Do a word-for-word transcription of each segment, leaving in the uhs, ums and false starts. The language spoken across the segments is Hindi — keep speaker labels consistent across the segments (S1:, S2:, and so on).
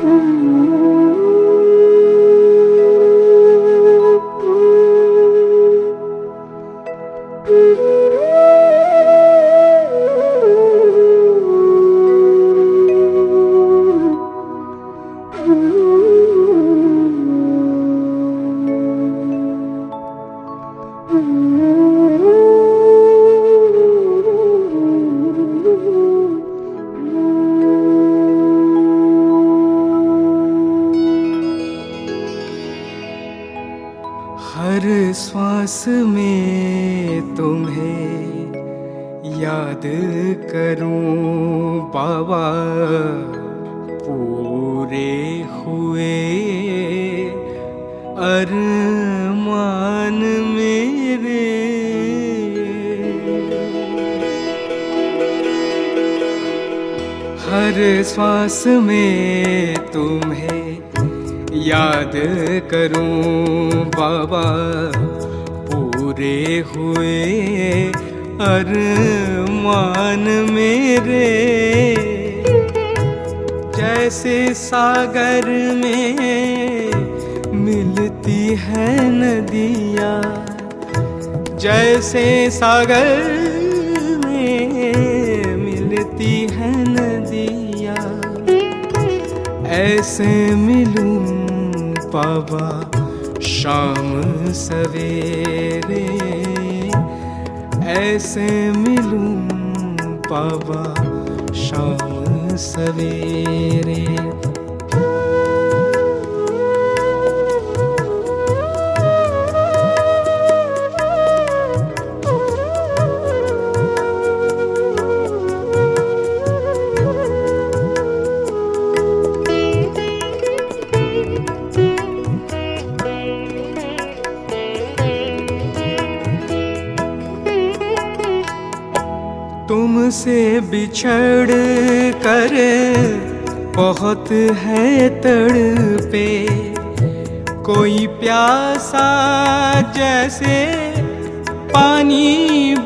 S1: हर श्वास में तुम्हें याद करूं बाबा, पूरे हुए अरमान मेरे। हर श्वास में तुम्हें याद करूं बाबा, पूरे हुए अरमान मेरे। जैसे सागर में मिलती है नदियाँ, जैसे सागर में मिलती है नदियाँ, ऐसे मिलूं बाबा शाम सवेरे। ऐसे मिलूं बाबा शाम सवेरे। तुमसे बिछड़ कर बहुत है तड़पे, कोई प्यासा जैसे पानी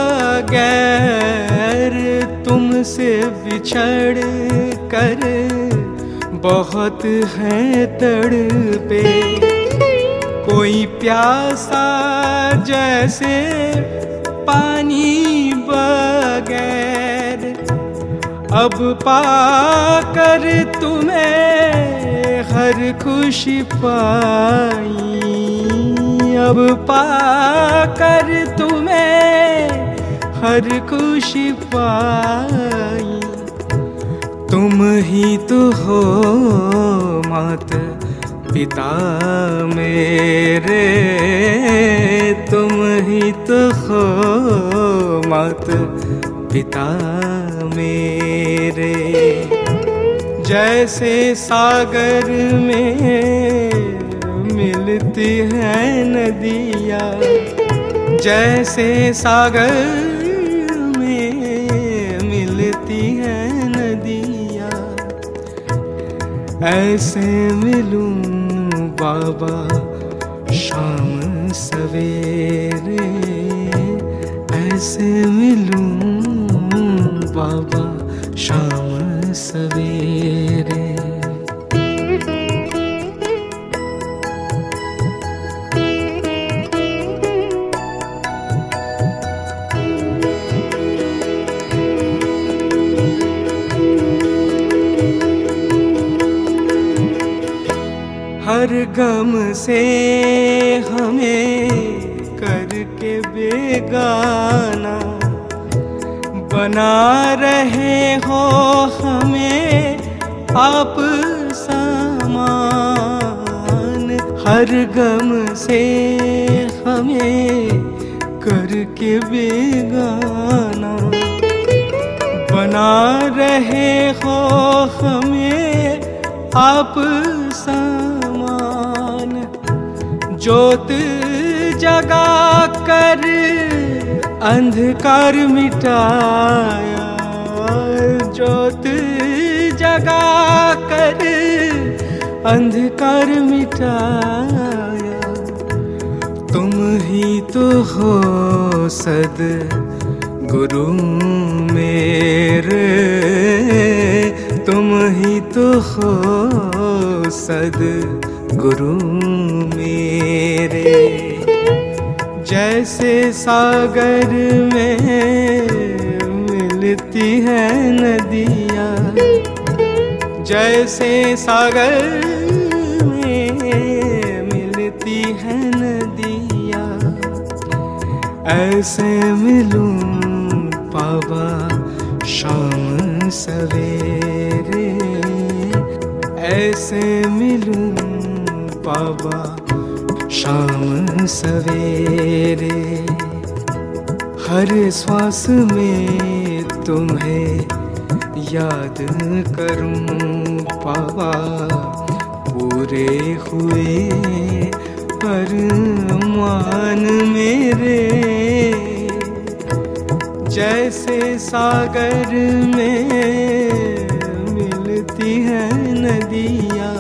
S1: बगैर। तुमसे बिछड़ कर बहुत है तड़पे, कोई प्यासा जैसे पानी बगैर। अब पाकर तुम्हें हर खुशी पाई, अब पाकर तुम्हें हर खुशी पाई। तुम ही तो हो माता पिता मेरे, तुम ही तो हो माता पिता मेरे। जैसे सागर में मिलती है नदियाँ, जैसे सागर में मिलती है नदियाँ, ऐसे मिलूं बाबा शाम सवेरे। ऐसे मिलूं बाबा शाम सवेरे। हर गम से हमें करके बेगाना, बना रहे हो हमें आप समान। हर गम से हमें करके बेगाना, बना रहे हो हमें आप समान। ज्योत जगा कर अंधकार मिटाया, ज्योत जगा कर अंधकार मिटाया। तुम ही तो हो सद गुरु मेरे, तुम ही तो हो सद्गुरु मेरे। जैसे सागर में मिलती है नदियाँ, जैसे सागर में मिलती है नदियाँ, ऐसे मिलूं बाबा शाम सवेरे, ऐसे मिलूं बाबा शाम सवेरे। हर श्वास में तुम्हें याद करूं बाबा, पूरे हुए अरमान मेरे। जैसे सागर में मिलती है नदियाँ,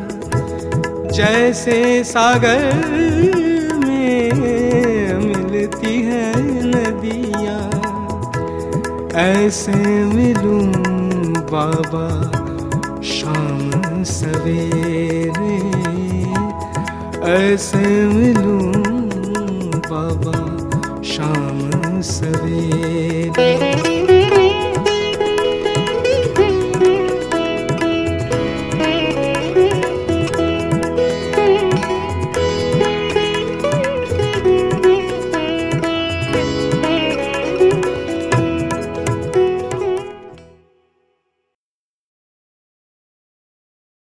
S1: जैसे सागर में मिलती है नदियाँ, ऐसे मिलूं बाबा शाम सवेरे, ऐसे मिलूं बाबा शाम सवेरे।